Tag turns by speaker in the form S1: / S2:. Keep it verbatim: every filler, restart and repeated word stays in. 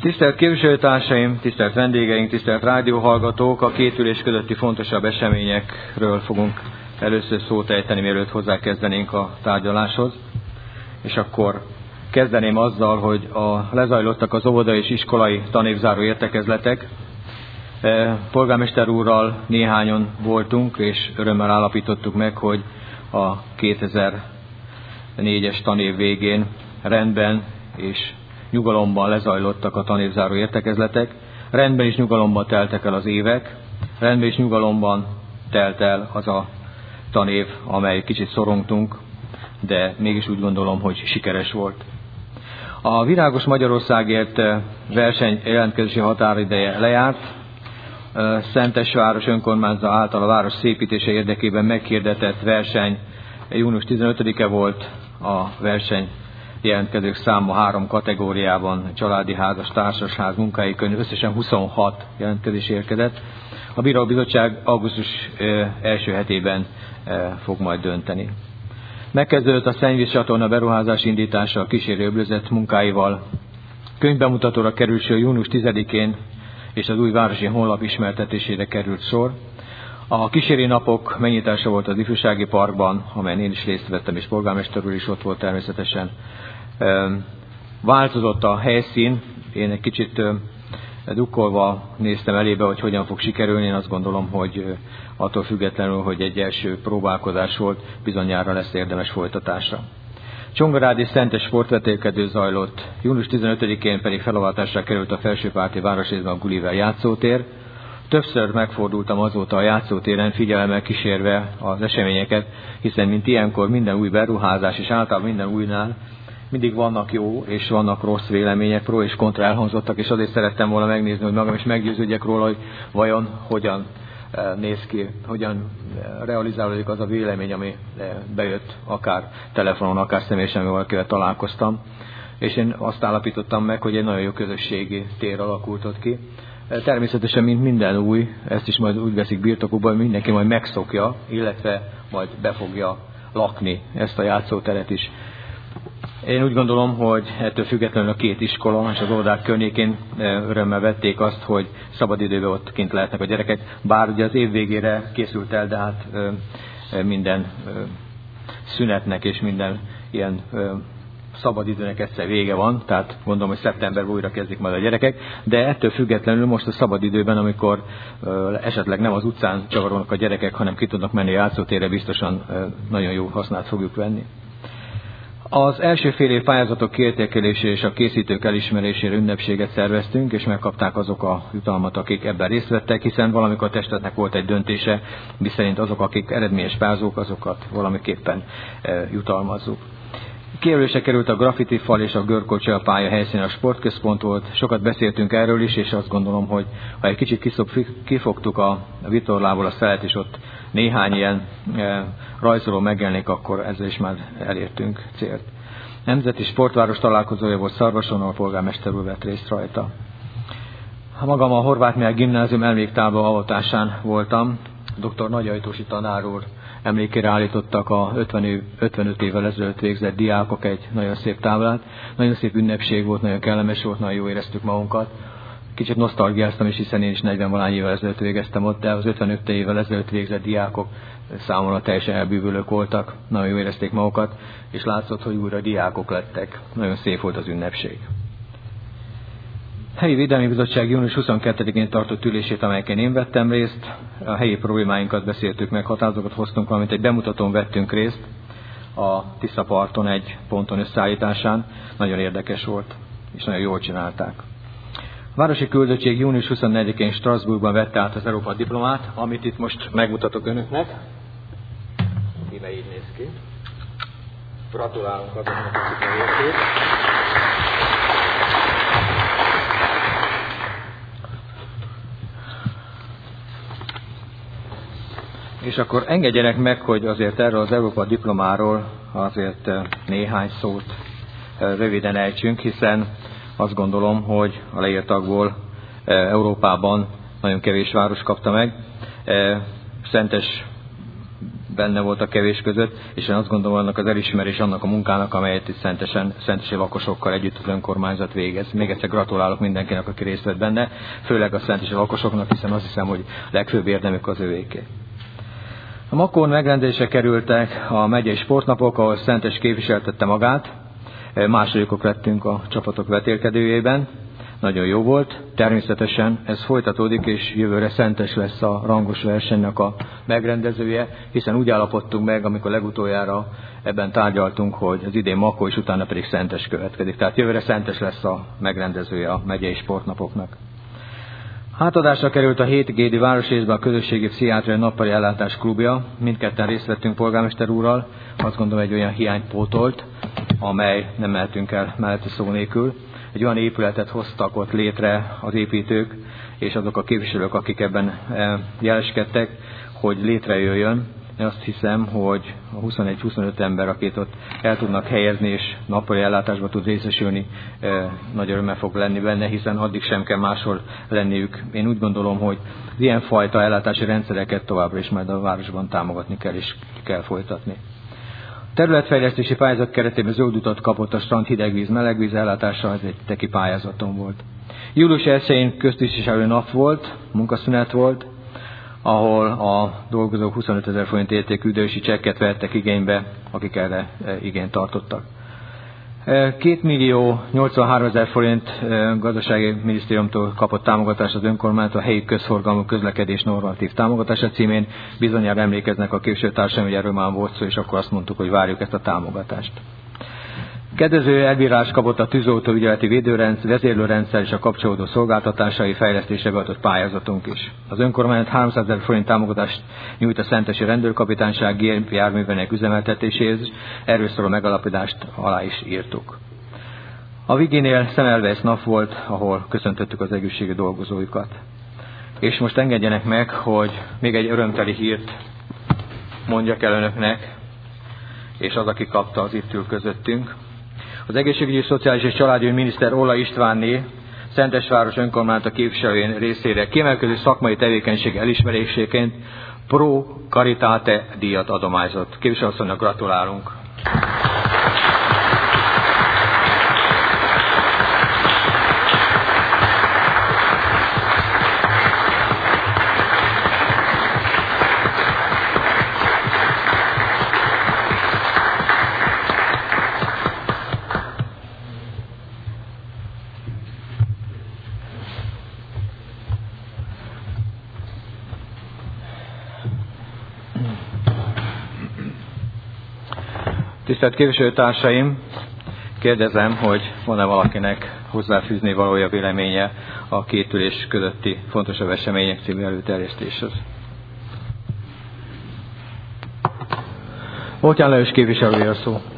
S1: Tisztelt képviselőtársaim, tisztelt vendégeink, tisztelt rádióhallgatók, a két ülés közötti fontosabb eseményekről fogunk először szót ejteni, mielőtt hozzákezdenénk a tárgyaláshoz. És akkor kezdeném azzal, hogy a, lezajlottak az óvodai és iskolai tanévzáró értekezletek. Polgármester úrral néhányan voltunk, és örömmel állapítottuk meg, hogy a kétezer-négyes tanév végén rendben és nyugalomban lezajlottak a tanévzáró értekezletek. Rendben és nyugalomban teltek el az évek, rendben és nyugalomban telt el az a tanév, amely kicsit szorongtunk, de mégis úgy gondolom, hogy sikeres volt. A Virágos Magyarországért verseny jelentkezési határideje lejárt. Szentesváros önkormányzata által a város szépítése érdekében meghirdetett verseny június tizenötödike volt. A verseny jelentkezők száma három kategóriában, családi házas, társasház, munkahelyi könyv, összesen huszonhat jelentkezés érkezett. A bíróbizottság augusztus első hetében fog majd dönteni. Megkezdődött a szennyvíz csatorna beruházás indítása a kísérő öblözet munkáival. Könyvbemutatóra került sor június tizedikén, és az új városi honlap ismertetésére került sor. A kísérő napok megnyitása volt az ifjúsági parkban, amelyen én is részt vettem, és polgármester úr is ott volt természetesen. Változott a helyszín, én egy kicsit drukkolva néztem elébe, hogy hogyan fog sikerülni. Én azt gondolom, hogy attól függetlenül, hogy egy első próbálkozás volt, bizonyára lesz érdemes folytatásra. Csongarádi Szentes sportvetélkedő zajlott, június tizenötödikén pedig felavatásra került a felsőpárti városrészben a Gulliver játszótér. Többször megfordultam azóta a játszótéren, figyelemmel kísérve az eseményeket, hiszen mint ilyenkor minden új beruházás és általában minden újnál mindig vannak jó és vannak rossz vélemények, pro és kontra elhangzottak, és azért szerettem volna megnézni, hogy magam is meggyőződjek róla, hogy vajon hogyan néz ki, hogyan realizálódik az a vélemény, ami bejött akár telefonon, akár személyesen, amivel valakivel találkoztam. És én azt állapítottam meg, hogy egy nagyon jó közösségi tér alakult ott ki. Természetesen, mint minden új, ezt is majd úgy veszik birtokukba, hogy mindenki majd megszokja, illetve majd be fogja lakni ezt a játszóteret is. Én úgy gondolom, hogy ettől függetlenül a két iskola és az oldák környékén örömmel vették azt, hogy szabadidőben ott kint lehetnek a gyerekek. Bár ugye az év végére készült el, de hát minden szünetnek és minden ilyen szabadidőnek egyszer vége van, tehát gondolom, hogy szeptemberben újra kezdik majd a gyerekek, de ettől függetlenül most a szabadidőben, amikor esetleg nem az utcán csavarolnak a gyerekek, hanem ki tudnak menni a játszótérre, biztosan nagyon jó hasznát fogjuk venni. Az első fél év pályázatok kiértékelésére és a készítők elismerésére ünnepséget szerveztünk, és megkapták azok a jutalmat, akik ebben részt vettek, hiszen valamikor a testületnek volt egy döntése, miszerint azok, akik eredményes pályázók, azokat valamiképpen jutalmazzuk. Kijelölésre került a graffiti fal és a görkocsa pálya helyszínen a sportközpont volt. Sokat beszéltünk erről is, és azt gondolom, hogy ha egy kicsit kifogtuk a vitorlából a szelet, és ott néhány ilyen e, rajzoló megjelenik, akkor ezzel is már elértünk célt. Nemzeti sportváros találkozója volt Szarvason, a polgármester úr vett részt rajta. Magam a Horváth Mihály Gimnázium emléktábla avatásán voltam. dr. Nagyajtósi tanár úr emlékére állítottak a ötvenöt évvel ezelőtt végzett diákok egy nagyon szép táblát. Nagyon szép ünnepség volt, nagyon kellemes volt, nagyon jó éreztük magunkat. Kicsit nosztalgiáztam is, hiszen én is negyven-valány évvel ezelőtt végeztem ott, de az ötvenöt évvel ezelőtt végzett diákok számomra teljesen elbűvölők voltak, nagyon jó érezték magukat, és látszott, hogy újra diákok lettek. Nagyon szép volt az ünnepség. Helyi Védelmi Bizottság június huszonkettedikén tartott ülését, amelyeken én vettem részt. A helyi problémáinkat beszéltük meg, határozatokat hoztunk, valamint egy bemutatón vettünk részt a Tiszaparton egy ponton összeállításán. Nagyon érdekes volt, és nagyon jól csinálták. A városi küldöttség június huszonnegyedikén Strasbourgban vette át az Európa diplomát, amit itt most megmutatok önöknek. Íme így néz ki. Gratulálunk azoknak, akik elérték. És akkor engedjenek meg, hogy azért erről az Európa diplomáról azért néhány szót röviden ejtsünk, hiszen azt gondolom, hogy a leírtakból Európában nagyon kevés város kapta meg. Szentes benne volt a kevés között, és én azt gondolom, annak az elismerés annak a munkának, amelyet itt szentesen, szentesi lakosokkal együtt az önkormányzat végez. Még egyszer gratulálok mindenkinek, aki részt vett benne, főleg a szentesi lakosoknak, hiszen azt hiszem, hogy legfőbb érdemük az övéké. A Makón megrendezésre kerültek a megyei sportnapok, ahol Szentes képviseltette magát. Másodikok lettünk a csapatok vetélkedőjében. Nagyon jó volt. Természetesen ez folytatódik, és jövőre Szentes lesz a rangos versenynek a megrendezője, hiszen úgy állapodtunk meg, amikor legutoljára ebben tárgyaltunk, hogy az idén Makó, és utána pedig Szentes következik. Tehát jövőre Szentes lesz a megrendezője a megyei sportnapoknak. Átadásra került a hét Gédi városrészben a közösségi pszichiátriai nappali ellátás klubja. Mindketten részt vettünk polgármester úrral. Azt gondolom, egy olyan hiányt pótolt, amely nem mehetünk el mellette szó nélkül. Egy olyan épületet hoztak ott létre az építők, és azok a képviselők, akik ebben jeleskedtek, hogy létrejöjjön. Én azt hiszem, hogy a huszonegy-huszonöt ember, akit ott el tudnak helyezni, és nappali ellátásba tud részesülni, nagy örömmel fog lenni benne, hiszen addig sem kell máshol lenniük. Én úgy gondolom, hogy ilyenfajta ellátási rendszereket továbbra is majd a városban támogatni kell, és kell folytatni. A területfejlesztési pályázat keretében zöld utat kapott a strand hidegvíz, melegvíz ellátása, ez egy teki pályázaton volt. július elsején köztisztviselő nap volt, munkaszünet volt, ahol a dolgozók huszonötezer forint értékű idősi csekket vettek igénybe, akik erre igényt tartottak. két millió nyolcvanháromezer forint gazdasági minisztériumtól kapott támogatást az önkormányzat a helyi közforgalmú közlekedés normatív támogatása címén. Bizonyára emlékeznek a képviselőtársaim, hogy erről már volt szó, és akkor azt mondtuk, hogy várjuk ezt a támogatást. Kedvező elbírálást kapott a tűzoltó ügyeleti védőrendszer, vezérlőrendszer és a kapcsolódó szolgáltatásai fejlesztésre beadott pályázatunk is. Az önkormányzat háromszázezer forint támogatást nyújt a szentesi rendőrkapitányság gépjárművenek üzemeltetéséhez, erről szóló megállapodást alá is írtuk. A Viginél szemelvesz nap volt, ahol köszöntöttük az egészségű dolgozóikat. És most engedjenek meg, hogy még egy örömteli hírt mondjak el önöknek, és az, aki kapta, az itt ül közöttünk. Az egészségügyi, szociális és családügyi miniszter Ola Istvánné Szentesváros önkormányzata képviselőjén részére kiemelkedő szakmai tevékenység elismeréséként Pro Caritate díjat adományozott. Képviselőasszonynak gratulálunk! Tisztelt képviselőtársaim, kérdezem, hogy van-e valakinek hozzáfűzni valója véleménye a két ülés közötti fontosabb események című előterjesztéshez. Bótyán Lajos képviselője a szó.